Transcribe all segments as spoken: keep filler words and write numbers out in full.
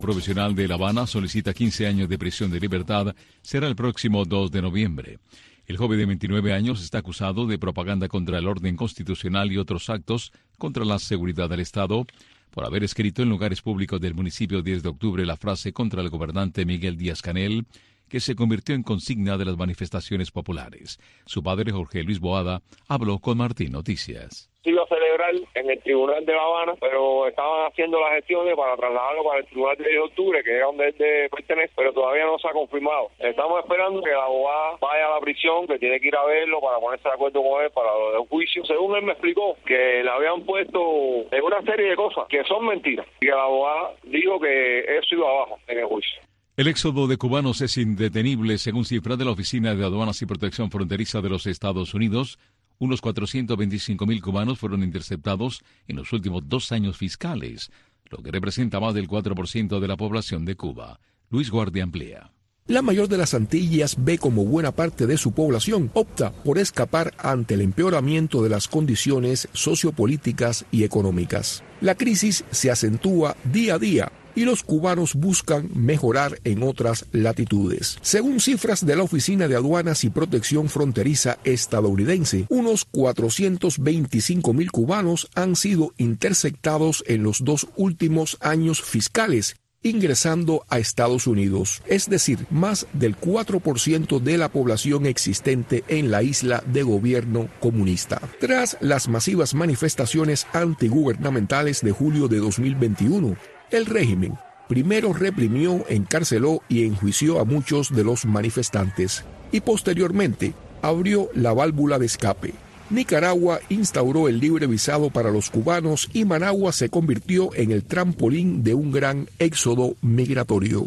Provisional de La Habana solicita quince años de prisión de libertad. Será el próximo dos de noviembre. El joven de veintinueve años está acusado de propaganda contra el orden constitucional y otros actos contra la seguridad del Estado por haber escrito en lugares públicos del municipio diez de octubre la frase contra el gobernante Miguel Díaz-Canel, que se convirtió en consigna de las manifestaciones populares. Su padre, Jorge Luis Boada, habló con Martín Noticias. Se iba a celebrar en el Tribunal de La Habana, pero estaban haciendo las gestiones para trasladarlo para el Tribunal de diez de octubre, que es donde él de pertenece, pero todavía no se ha confirmado. Estamos esperando que la abogada vaya a la prisión, que tiene que ir a verlo para ponerse de acuerdo con él para lo del juicio. Según él me explicó, que le habían puesto en una serie de cosas que son mentiras, y que la abogada dijo que eso iba abajo en el juicio. El éxodo de cubanos es indetenible, según cifras de la Oficina de Aduanas y Protección Fronteriza de los Estados Unidos. Unos cuatrocientos veinticinco mil cubanos fueron interceptados en los últimos dos años fiscales, lo que representa más del cuatro por ciento de la población de Cuba. Luis Guardia amplía. La mayor de las Antillas ve como buena parte de su población opta por escapar ante el empeoramiento de las condiciones sociopolíticas y económicas. La crisis se acentúa día a día y los cubanos buscan mejorar en otras latitudes. Según cifras de la Oficina de Aduanas y Protección Fronteriza estadounidense, unos cuatrocientos veinticinco mil cubanos han sido interceptados en los dos últimos años fiscales, ingresando a Estados Unidos, es decir, más del cuatro por ciento de la población existente en la isla de gobierno comunista. Tras las masivas manifestaciones antigubernamentales de julio de dos mil veintiuno, el régimen primero reprimió, encarceló y enjuició a muchos de los manifestantes y posteriormente abrió la válvula de escape. Nicaragua instauró el libre visado para los cubanos y Managua se convirtió en el trampolín de un gran éxodo migratorio.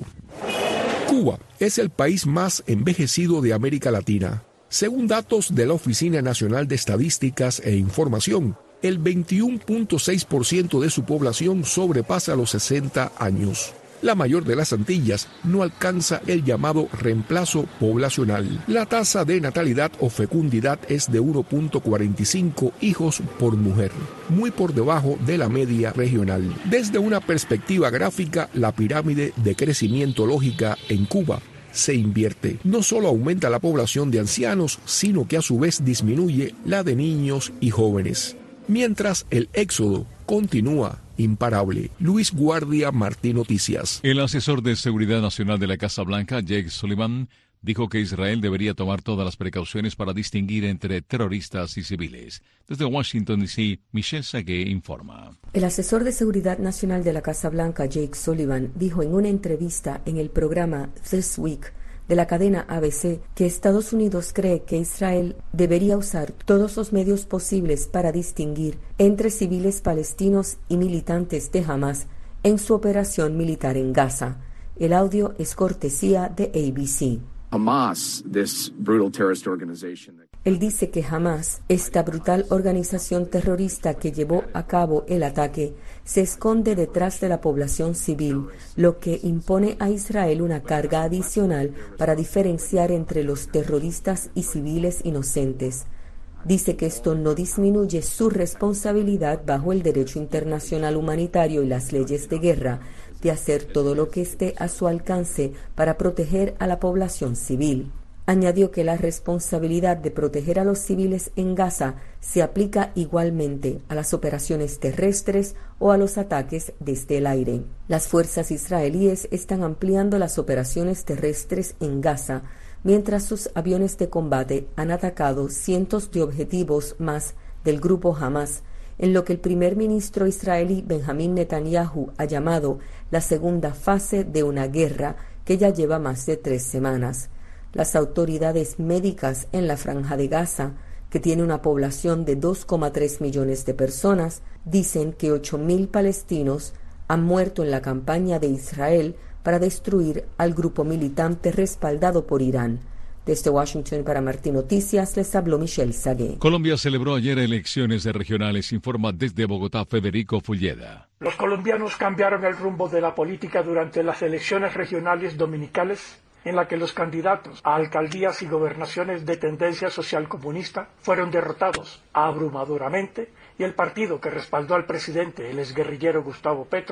Cuba es el país más envejecido de América Latina. Según datos de la Oficina Nacional de Estadísticas e Información, el veintiuno punto seis por ciento de su población sobrepasa los sesenta años. La mayor de las Antillas no alcanza el llamado reemplazo poblacional. La tasa de natalidad o fecundidad es de uno punto cuarenta y cinco hijos por mujer, muy por debajo de la media regional. Desde una perspectiva gráfica, la pirámide de crecimiento lógica en Cuba se invierte. No solo aumenta la población de ancianos, sino que a su vez disminuye la de niños y jóvenes. Mientras el éxodo continúa imparable. Luis Guardia, Martín Noticias. El asesor de Seguridad Nacional de la Casa Blanca, Jake Sullivan, dijo que Israel debería tomar todas las precauciones para distinguir entre terroristas y civiles. Desde Washington, D C, Michelle Sagué informa. El asesor de Seguridad Nacional de la Casa Blanca, Jake Sullivan, dijo en una entrevista en el programa This Week de la cadena A B C que Estados Unidos cree que Israel debería usar todos los medios posibles para distinguir entre civiles palestinos y militantes de Hamas en su operación militar en Gaza. El audio es cortesía de A B C. Hamas, this brutal terrorist organization. Él dice que Hamas, esta brutal organización terrorista que llevó a cabo el ataque, se esconde detrás de la población civil, lo que impone a Israel una carga adicional para diferenciar entre los terroristas y civiles inocentes. Dice que esto no disminuye su responsabilidad bajo el derecho internacional humanitario y las leyes de guerra de hacer todo lo que esté a su alcance para proteger a la población civil. Añadió que la responsabilidad de proteger a los civiles en Gaza se aplica igualmente a las operaciones terrestres o a los ataques desde el aire. Las fuerzas israelíes están ampliando las operaciones terrestres en Gaza, mientras sus aviones de combate han atacado cientos de objetivos más del grupo Hamas, en lo que el primer ministro israelí Benjamín Netanyahu ha llamado la segunda fase de una guerra que ya lleva más de tres semanas. Las autoridades médicas en la Franja de Gaza, que tiene una población de dos coma tres millones de personas, dicen que ocho mil palestinos han muerto en la campaña de Israel para destruir al grupo militante respaldado por Irán. Desde Washington para Martín Noticias les habló Michelle Sagué. Colombia celebró ayer elecciones regionales, informa desde Bogotá Federico Fulleda. Los colombianos cambiaron el rumbo de la política durante las elecciones regionales dominicales, en la que los candidatos a alcaldías y gobernaciones de tendencia social comunista fueron derrotados abrumadoramente y el partido que respaldó al presidente, el exguerrillero Gustavo Petro,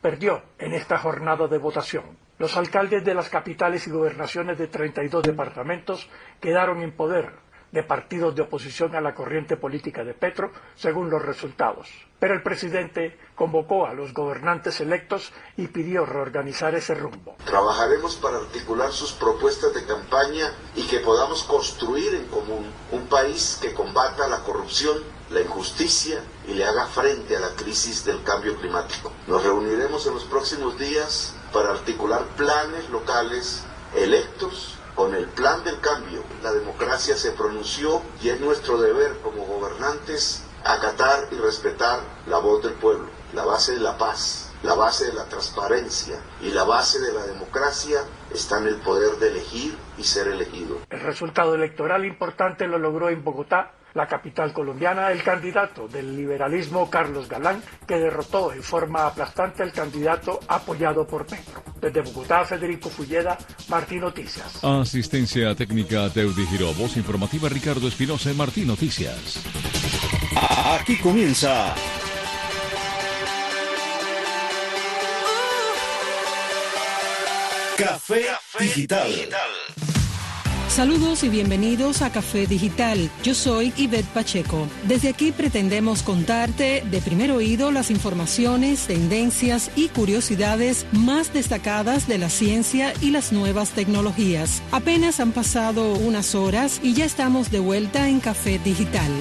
perdió en esta jornada de votación. Los alcaldes de las capitales y gobernaciones de treinta y dos departamentos quedaron en poder de partidos de oposición a la corriente política de Petro, según los resultados. Pero el presidente convocó a los gobernantes electos y pidió reorganizar ese rumbo. Trabajaremos para articular sus propuestas de campaña y que podamos construir en común un país que combata la corrupción, la injusticia y le haga frente a la crisis del cambio climático. Nos reuniremos en los próximos días para articular planes locales electos con el plan del cambio. La democracia se pronunció y es nuestro deber como gobernantes acatar y respetar la voz del pueblo, la base de la paz, la base de la transparencia y la base de la democracia está en el poder de elegir y ser elegido. El resultado electoral importante lo logró en Bogotá, la capital colombiana, el candidato del liberalismo Carlos Galán, que derrotó en forma aplastante al candidato apoyado por Petro. Desde Bogotá, Federico Fulleda, Martín Noticias. Asistencia técnica Teudi Giró, voz informativa Ricardo Espinosa en Martín Noticias. Aquí comienza Café, Café Digital. Digital. Saludos y bienvenidos a Café Digital. Yo soy Ivette Pacheco. Desde aquí pretendemos contarte de primer oído las informaciones, tendencias y curiosidades más destacadas de la ciencia y las nuevas tecnologías. Apenas han pasado unas horas y ya estamos de vuelta en Café Digital.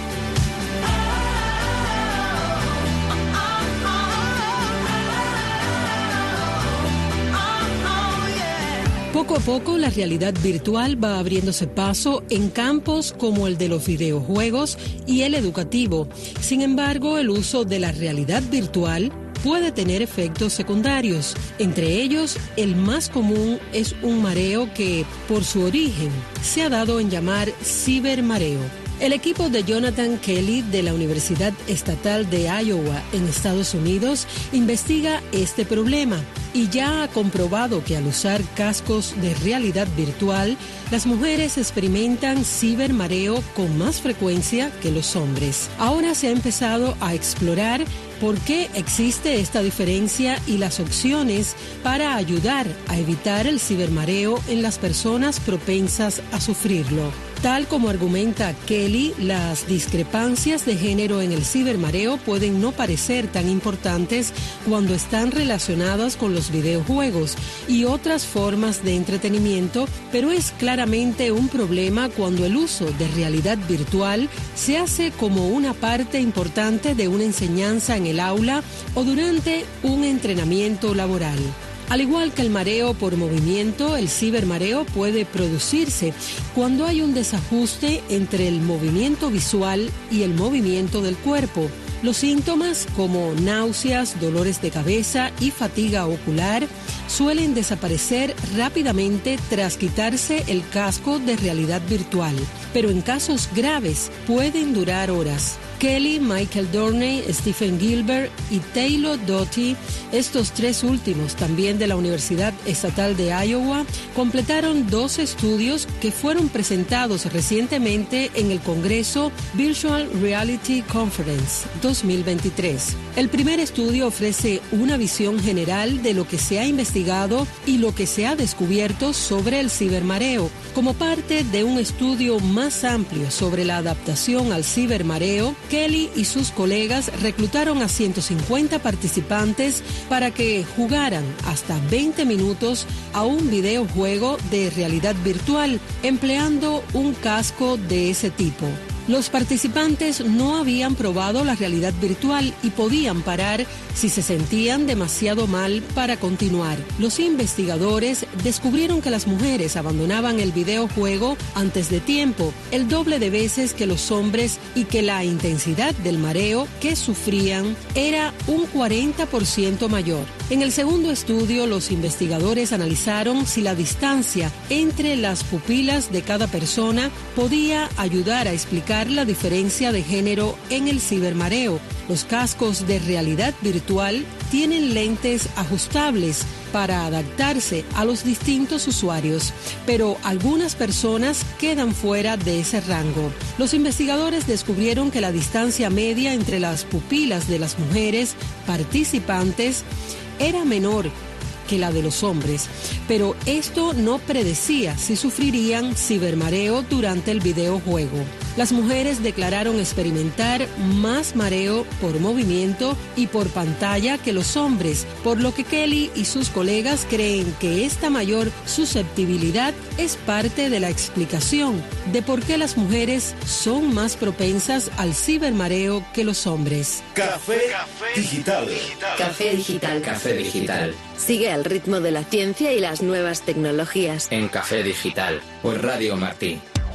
Poco a poco la realidad virtual va abriéndose paso en campos como el de los videojuegos y el educativo. Sin embargo, el uso de la realidad virtual puede tener efectos secundarios. Entre ellos, el más común es un mareo que, por su origen, se ha dado en llamar cibermareo. El equipo de Jonathan Kelly de la Universidad Estatal de Iowa en Estados Unidos investiga este problema y ya ha comprobado que al usar cascos de realidad virtual, las mujeres experimentan cibermareo con más frecuencia que los hombres. Ahora se ha empezado a explorar por qué existe esta diferencia y las opciones para ayudar a evitar el cibermareo en las personas propensas a sufrirlo. Tal como argumenta Kelly, las discrepancias de género en el cibermareo pueden no parecer tan importantes cuando están relacionadas con los videojuegos y otras formas de entretenimiento, pero es claramente un problema cuando el uso de realidad virtual se hace como una parte importante de una enseñanza en el aula o durante un entrenamiento laboral. Al igual que el mareo por movimiento, el cibermareo puede producirse cuando hay un desajuste entre el movimiento visual y el movimiento del cuerpo. Los síntomas como náuseas, dolores de cabeza y fatiga ocular suelen desaparecer rápidamente tras quitarse el casco de realidad virtual, pero en casos graves pueden durar horas. Kelly, Michael Dorney, Stephen Gilbert y Taylor Doughty, estos tres últimos también de la Universidad Estatal de Iowa, completaron dos estudios que fueron presentados recientemente en el Congreso Virtual Reality Conference dos mil veintitrés. El primer estudio ofrece una visión general de lo que se ha investigado y lo que se ha descubierto sobre el cibermareo, como parte de un estudio más amplio sobre la adaptación al cibermareo. Kelly y sus colegas reclutaron a ciento cincuenta participantes para que jugaran hasta veinte minutos a un videojuego de realidad virtual empleando un casco de ese tipo. Los participantes no habían probado la realidad virtual y podían parar si se sentían demasiado mal para continuar. Los investigadores descubrieron que las mujeres abandonaban el videojuego antes de tiempo, el doble de veces que los hombres, y que la intensidad del mareo que sufrían era un cuarenta por ciento mayor. En el segundo estudio, los investigadores analizaron si la distancia entre las pupilas de cada persona podía ayudar a explicar la diferencia de género en el cibermareo. Los cascos de realidad virtual tienen lentes ajustables para adaptarse a los distintos usuarios, pero algunas personas quedan fuera de ese rango. Los investigadores descubrieron que la distancia media entre las pupilas de las mujeres participantes era menor que la de los hombres, pero esto no predecía si sufrirían cibermareo durante el videojuego. Las mujeres declararon experimentar más mareo por movimiento y por pantalla que los hombres, por lo que Kelly y sus colegas creen que esta mayor susceptibilidad es parte de la explicación de por qué las mujeres son más propensas al cibermareo que los hombres. Café, Café Digital. Café Digital. Café Digital. Sigue al ritmo de la ciencia y las nuevas tecnologías. En Café Digital, por Radio Martí.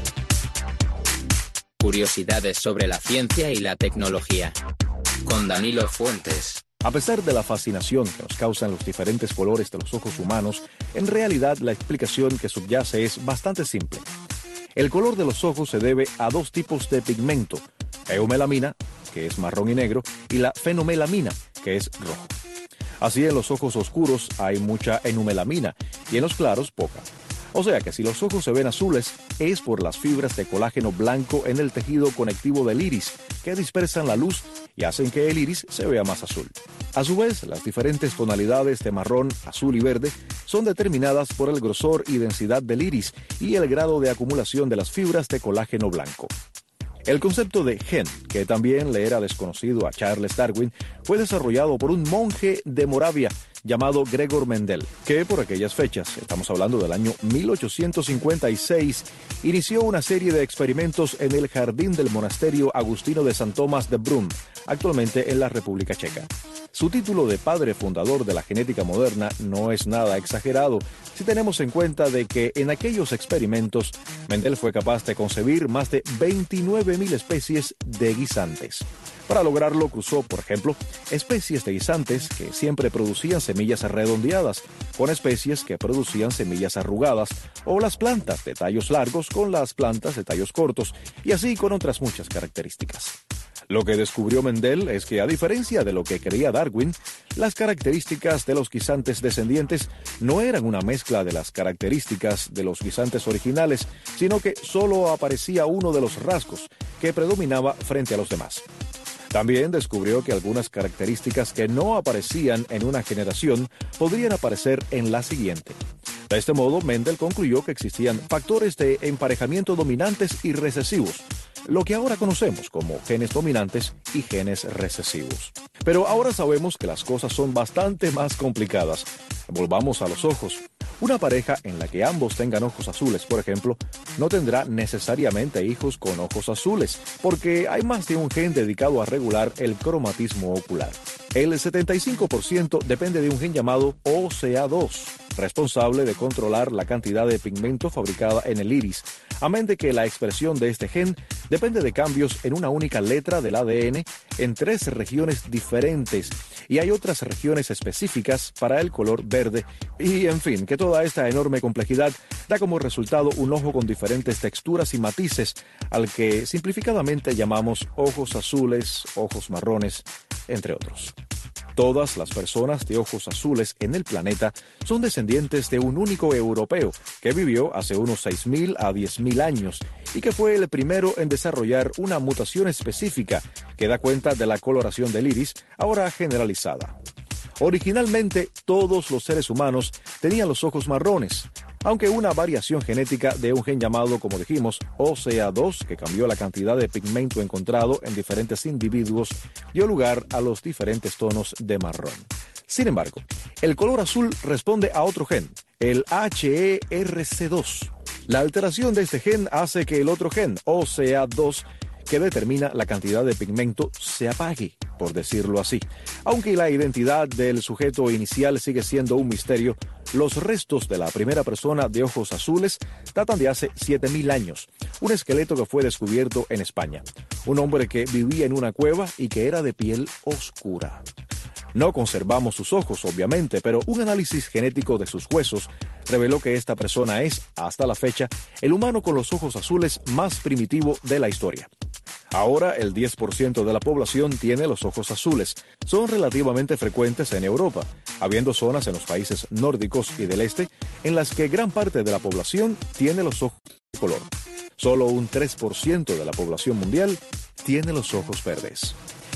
Curiosidades sobre la ciencia y la tecnología. Con Danilo Fuentes. A pesar de la fascinación que nos causan los diferentes colores de los ojos humanos, en realidad la explicación que subyace es bastante simple. El color de los ojos se debe a dos tipos de pigmento: eumelamina, que es marrón y negro, y la fenomelamina, que es rojo. Así, en los ojos oscuros hay mucha eumelamina y en los claros poca. O sea que si los ojos se ven azules, es por las fibras de colágeno blanco en el tejido conectivo del iris, que dispersan la luz y hacen que el iris se vea más azul. A su vez, las diferentes tonalidades de marrón, azul y verde son determinadas por el grosor y densidad del iris y el grado de acumulación de las fibras de colágeno blanco. El concepto de gen, que también le era desconocido a Charles Darwin, fue desarrollado por un monje de Moravia llamado Gregor Mendel, que por aquellas fechas, estamos hablando del año mil ochocientos cincuenta y seis, inició una serie de experimentos en el jardín del monasterio agustino de San Tomás de Brunn, actualmente en la República Checa. Su título de padre fundador de la genética moderna no es nada exagerado si tenemos en cuenta de que en aquellos experimentos Mendel fue capaz de concebir más de veintinueve mil especies de guisantes. Para lograrlo cruzó, por ejemplo, especies de guisantes que siempre producían semillas redondeadas con especies que producían semillas arrugadas, o las plantas de tallos largos con las plantas de tallos cortos, y así con otras muchas características. Lo que descubrió Mendel es que, a diferencia de lo que creía Darwin, las características de los guisantes descendientes no eran una mezcla de las características de los guisantes originales, sino que solo aparecía uno de los rasgos que predominaba frente a los demás. También descubrió que algunas características que no aparecían en una generación podrían aparecer en la siguiente. De este modo, Mendel concluyó que existían factores de emparejamiento dominantes y recesivos, lo que ahora conocemos como genes dominantes y genes recesivos. Pero ahora sabemos que las cosas son bastante más complicadas. Volvamos a los ojos. Una pareja en la que ambos tengan ojos azules, por ejemplo, no tendrá necesariamente hijos con ojos azules, porque hay más de un gen dedicado a regular el cromatismo ocular. El setenta y cinco por ciento depende de un gen llamado O C A dos, responsable de controlar la cantidad de pigmento fabricada en el iris, amén de que la expresión de este gen depende de cambios en una única letra del A D N en tres regiones diferentes, y hay otras regiones específicas para el color verde, y en fin, que toda esta enorme complejidad da como resultado un ojo con diferentes texturas y matices, al que simplificadamente llamamos ojos azules, ojos marrones, entre otros. Todas las personas de ojos azules en el planeta son descendientes de un único europeo que vivió hace unos seis mil a diez mil años y que fue el primero en desarrollar una mutación específica que da cuenta de la coloración del iris, ahora generalizada. Originalmente, todos los seres humanos tenían los ojos marrones, aunque una variación genética de un gen llamado, como dijimos, O C A dos, que cambió la cantidad de pigmento encontrado en diferentes individuos, dio lugar a los diferentes tonos de marrón. Sin embargo, el color azul responde a otro gen, el H E R C dos. La alteración de este gen hace que el otro gen, O C A dos, que determina la cantidad de pigmento, se apague, por decirlo así. Aunque la identidad del sujeto inicial sigue siendo un misterio, los restos de la primera persona de ojos azules datan de hace siete mil años, un esqueleto que fue descubierto en España. Un hombre que vivía en una cueva y que era de piel oscura. No conservamos sus ojos, obviamente, pero un análisis genético de sus huesos reveló que esta persona es, hasta la fecha, el humano con los ojos azules más primitivo de la historia. Ahora, el diez por ciento de la población tiene los ojos azules. Son relativamente frecuentes en Europa, habiendo zonas en los países nórdicos y del este en las que gran parte de la población tiene los ojos de color. Solo un tres por ciento de la población mundial tiene los ojos verdes.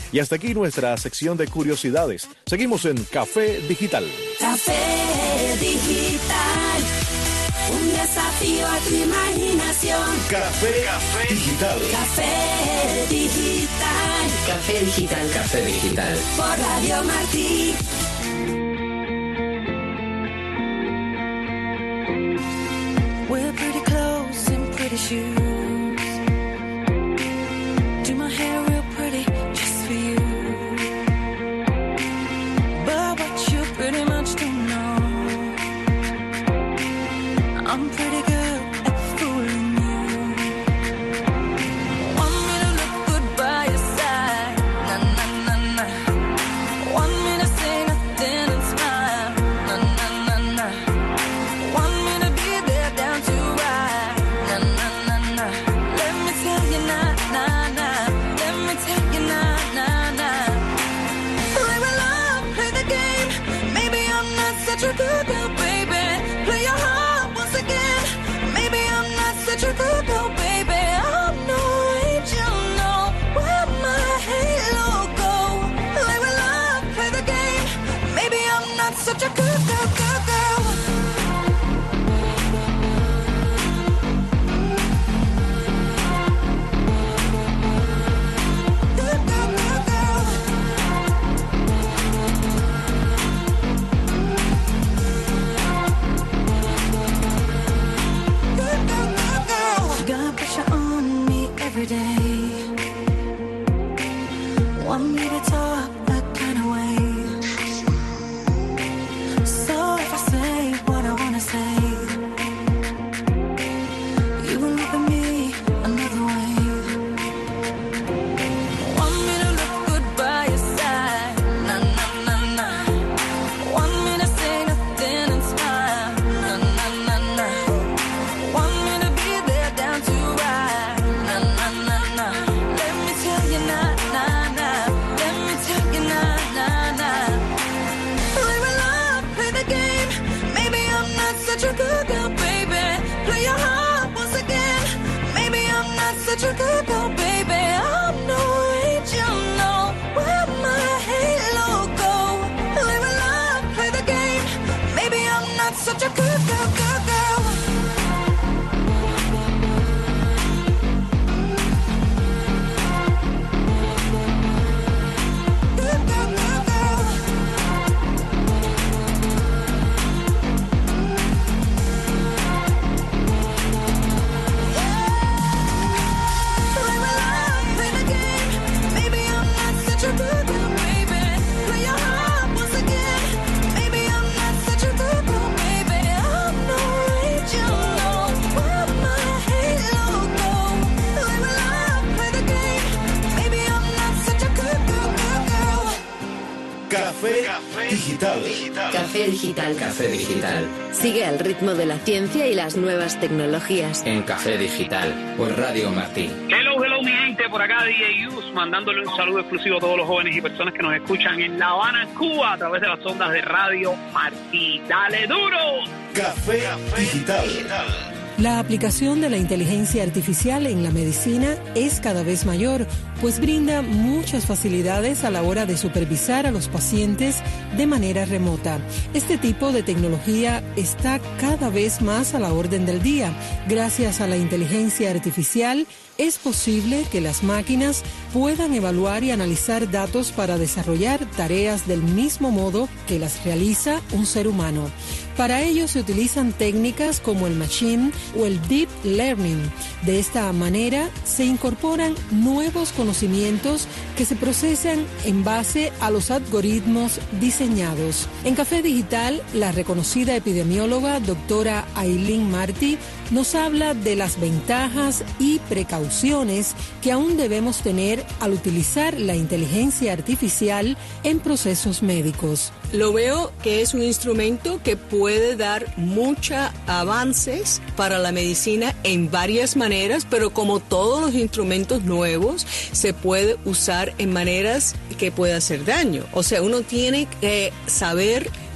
Y hasta aquí nuestra sección de curiosidades. Seguimos en Café Digital. Café Digital, un desafío a tu imaginación. Café, Café Digital. Café Digital. Café Digital. Café Digital. Por Radio Martí. We're pretty clothes and pretty shoes. Do my hair real pretty just for you. But what you pretty much don't know, I'm pretty good at fooling you. Want me to look good by your side, na na na na. Want me to say nothing and smile, na na na na. Want me to be there down to right, na na na na. Let me tell you na na na. Let me tell you na na na. Play with love, play the game. Maybe I'm not such a good girl, baby. Play your heart once again. Maybe I'm not such a good girl, baby. I'm no angel, no. Where my halo go? Play with love, play the game. Maybe I'm not such a good girl, girl, girl. Good girl, girl, girl. Good girl, girl, girl. Got pressure on me every day. Want me to talk that kind of way. So if I say what I wanna say, you will look at me another way. Want me to look good by your side, na na na na. Want me to say nothing and smile, na na na na. Want me to be there down to right, na na na na. Let me tell you na na na. Let me tell you na na na. Play with love, play the game. Maybe I'm not such a good girl, baby. Play your heart once again. Maybe I'm not such a good girl, baby. I'm no angel, no. Where my halo go? Play with love, play the game. Maybe I'm not such a good girl, girl, girl. Good girl, girl, girl. Play with love, play the game. Maybe I'm not such a good girl, baby. Play your heart once again. Maybe I'm not such a good girl, baby. I'm no angel, no. Where my halo go? Play with love, play the game. Maybe I'm not such a good girl, girl, girl. Café Digital. Café Digital. Café Digital. Sigue al ritmo de la ciencia y las nuevas tecnologías. En Café Digital. Por Radio Martí. Hello, hello, mi gente, por acá D J Yus, mandándole un saludo exclusivo a todos los jóvenes y personas que nos escuchan en La Habana, Cuba, a través de las ondas de Radio Martí. ¡Dale duro! Café Digital. La aplicación de la inteligencia artificial en la medicina es cada vez mayor, pues brinda muchas facilidades a la hora de supervisar a los pacientes de manera remota. Este tipo de tecnología está cada vez más a la orden del día. Gracias a la inteligencia artificial, es posible que las máquinas puedan evaluar y analizar datos para desarrollar tareas del mismo modo que las realiza un ser humano. Para ello se utilizan técnicas como el machine o el deep learning. De esta manera se incorporan nuevos conocimientos que se procesan en base a los algoritmos diseñados. En Café Digital, la reconocida epidemióloga doctora Aileen Martí nos habla de las ventajas y precauciones que aún debemos tener al utilizar la inteligencia artificial en procesos médicos. Lo veo que es un instrumento que puede dar muchos avances para la medicina en varias maneras, pero como todos los instrumentos nuevos, se puede usar en maneras que puede hacer daño. O sea, uno tiene que saber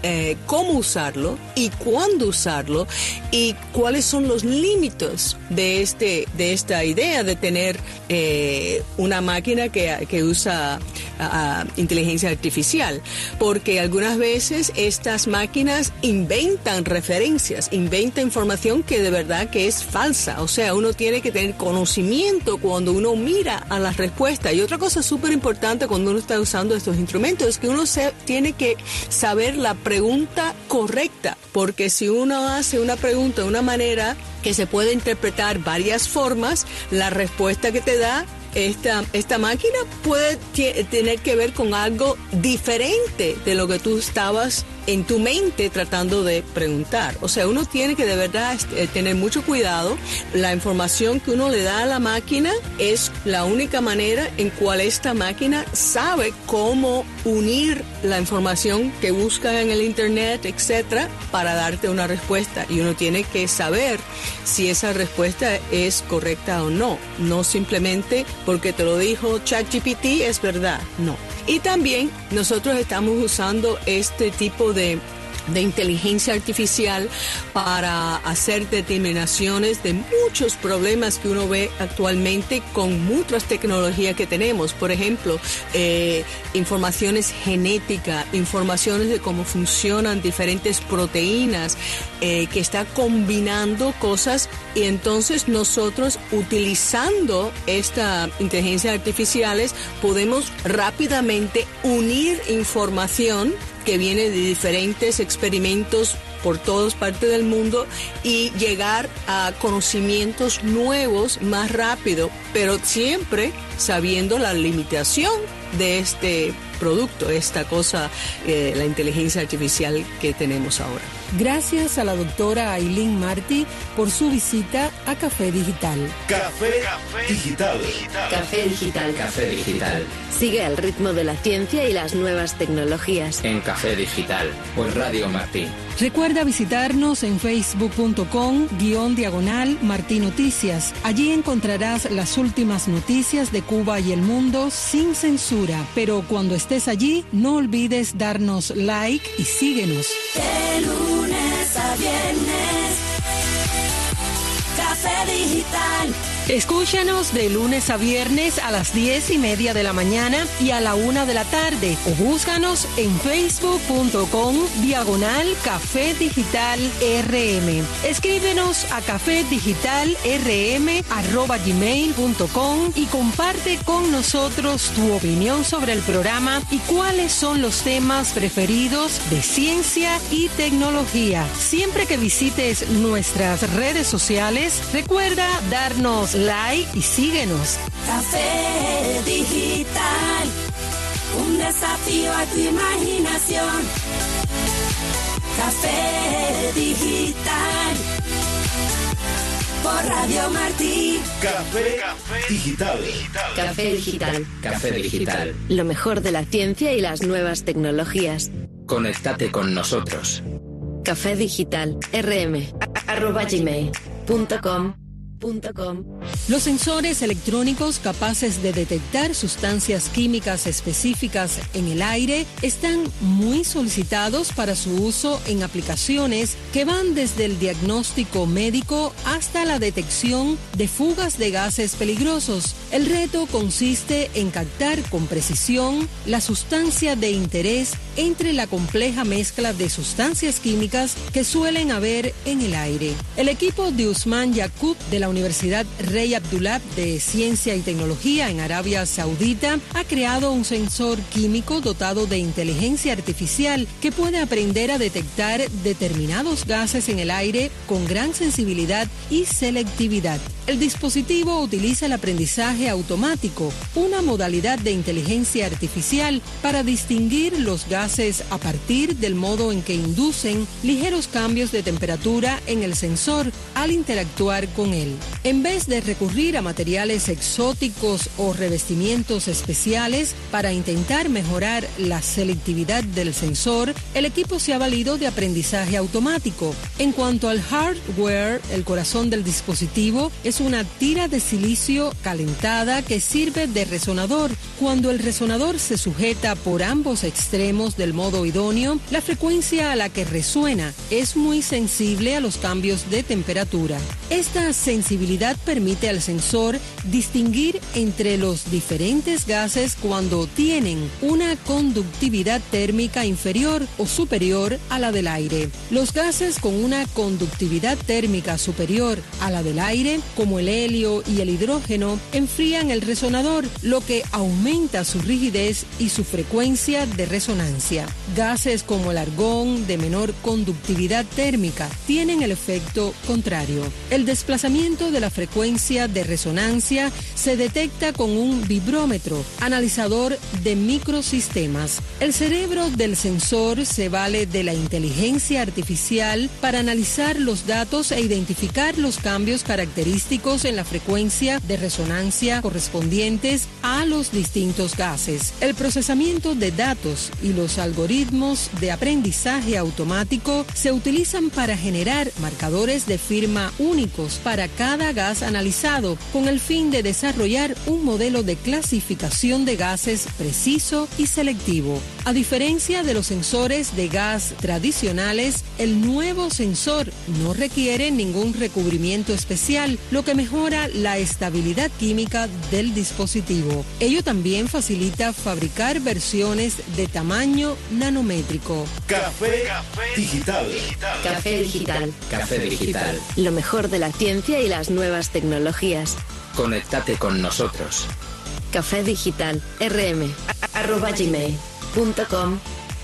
eh, cómo usarlo y cuándo usarlo y cuáles son los límites de este de esta idea de tener eh, una máquina que, que usa uh, inteligencia artificial, porque algunas veces estas máquinas inventan referencias, inventan información que de verdad que es falsa. O sea, uno tiene que tener conocimiento cuando uno mira a las respuestas. Y otra cosa súper importante cuando uno está usando estos instrumentos es que uno se, tiene que saber la pregunta correcta, porque si uno hace una pregunta de una manera que se puede interpretar varias formas, la respuesta que te da Esta, esta máquina puede t- tener que ver con algo diferente de lo que tú estabas en tu mente tratando de preguntar. O sea, uno tiene que de verdad eh, tener mucho cuidado. La información que uno le da a la máquina es la única manera en cual esta máquina sabe cómo unir la información que busca en el internet, etcétera, para darte una respuesta. Y uno tiene que saber si esa respuesta es correcta o no. No simplemente porque te lo dijo ChatGPT es verdad, no. Y también nosotros estamos usando este tipo de, de inteligencia artificial para hacer determinaciones de muchos problemas que uno ve actualmente con muchas tecnologías que tenemos. Por ejemplo, eh, informaciones genéticas, informaciones de cómo funcionan diferentes proteínas, eh, que está combinando cosas, y entonces nosotros utilizando esta inteligencia artificiales podemos rápidamente unir información que viene de diferentes experimentos por todas partes del mundo y llegar a conocimientos nuevos más rápido, pero siempre sabiendo la limitación de este producto, esta cosa, eh, la inteligencia artificial que tenemos ahora. Gracias a la doctora Aileen Martí por su visita a Café Digital. Café, Café Digital. Café Digital. Café Digital. Sigue al ritmo de la ciencia y las nuevas tecnologías. En Café Digital, por Radio Martí. Recuerda visitarnos en facebook punto com guión diagonal Martí Noticias. Allí encontrarás las últimas noticias de Cuba y el mundo sin censura. Pero cuando estés allí, no olvides darnos like y síguenos. De lunes a viernes, Café Digital. Escúchanos de lunes a viernes a las diez y media de la mañana y a la una de la tarde. O búscanos en facebook punto com diagonal Café Digital R M. Escríbenos a cafedigitalrm arroba gmail punto com y comparte con nosotros tu opinión sobre el programa y cuáles son los temas preferidos de ciencia y tecnología. Siempre que visites nuestras redes sociales, recuerda darnos like y síguenos. Café Digital, un desafío a tu imaginación. Café Digital, por Radio Martí. Café, Café Digital. Café Digital. Café Digital. Lo mejor de la ciencia y las nuevas tecnologías. Conéctate con nosotros. Café Digital rm arroba gmail punto com. Los sensores electrónicos capaces de detectar sustancias químicas específicas en el aire están muy solicitados para su uso en aplicaciones que van desde el diagnóstico médico hasta la detección de fugas de gases peligrosos. El reto consiste en captar con precisión la sustancia de interés entre la compleja mezcla de sustancias químicas que suelen haber en el aire. El equipo de Usman Yaqub de la Universidad Rey Abdullah de Ciencia y Tecnología en Arabia Saudita ha creado un sensor químico dotado de inteligencia artificial que puede aprender a detectar determinados gases en el aire con gran sensibilidad y selectividad. El dispositivo utiliza el aprendizaje automático, una modalidad de inteligencia artificial para distinguir los gases a partir del modo en que inducen ligeros cambios de temperatura en el sensor al interactuar con él. En vez de recurrir a materiales exóticos o revestimientos especiales para intentar mejorar la selectividad del sensor, el equipo se ha valido de aprendizaje automático. En cuanto al hardware, el corazón del dispositivo es una tira de silicio calentada que sirve de resonador. Cuando el resonador se sujeta por ambos extremos del modo idóneo, la frecuencia a la que resuena es muy sensible a los cambios de temperatura. Esta sensibilidad permite al sensor distinguir entre los diferentes gases cuando tienen una conductividad térmica inferior o superior a la del aire. Los gases con una conductividad térmica superior a la del aire, como el helio y el hidrógeno, enfrían el resonador, lo que aumenta su rigidez y su frecuencia de resonancia. Gases como el argón, de menor conductividad térmica, tienen el efecto contrario. El desplazamiento de la frecuencia de resonancia se detecta con un vibrómetro, analizador de microsistemas. El cerebro del sensor se vale de la inteligencia artificial para analizar los datos e identificar los cambios característicos en la frecuencia de resonancia correspondientes a los distintos gases. El procesamiento de datos y los algoritmos de aprendizaje automático se utilizan para generar marcadores de firma únicos para cada gas analizado, con el fin de desarrollar un modelo de clasificación de gases preciso y selectivo. A diferencia de los sensores de gas tradicionales, el nuevo sensor no requiere ningún recubrimiento especial, lo que mejora la estabilidad química del dispositivo. Ello también facilita fabricar versiones de tamaño nanométrico. Café Digital. Café Digital. Café Digital. Lo mejor de la ciencia y las nuevas tecnologías. Conéctate con nosotros. Café Digital. rm arroba gmail punto com.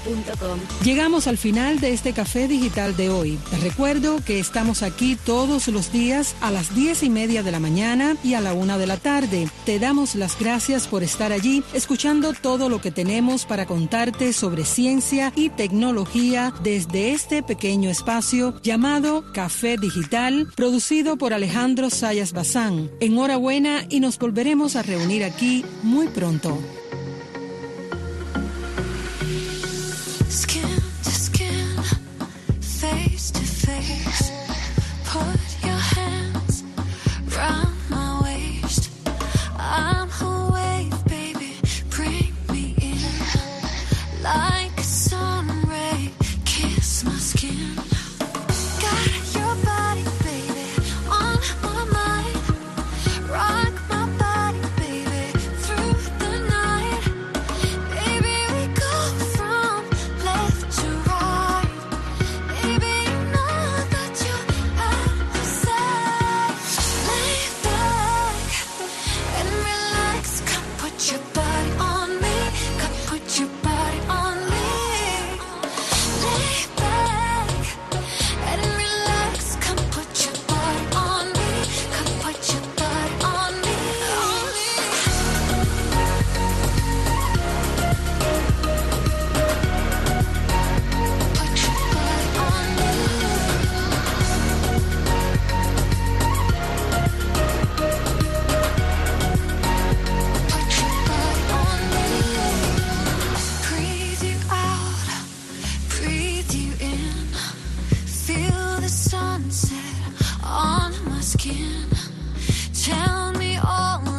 Llegamos al final de este Café Digital de hoy. Te recuerdo que estamos aquí todos los días a las diez y media de la mañana y a la una de la tarde. Te damos las gracias por estar allí, escuchando todo lo que tenemos para contarte sobre ciencia y tecnología desde este pequeño espacio llamado Café Digital, producido por Alejandro Sayas Bazán. Enhorabuena y nos volveremos a reunir aquí muy pronto. Skin to skin, face to face. Put your hands round my waist. I'm a wave, baby. Bring me in like a sun ray. Kiss my skin. Got your body, baby, on my mind. Rock my body, baby, through the night. Baby, we go from left to right. Baby, you know that you're at the side. Lay back and relax. Come put your body on me. Come put your body on me. Lay back and relax. Come put your body on me. Come put your body on me. Put your body on me. Put your body on me. Breathe you out, breathe you in. Feel the sunset on my skin. Tell me all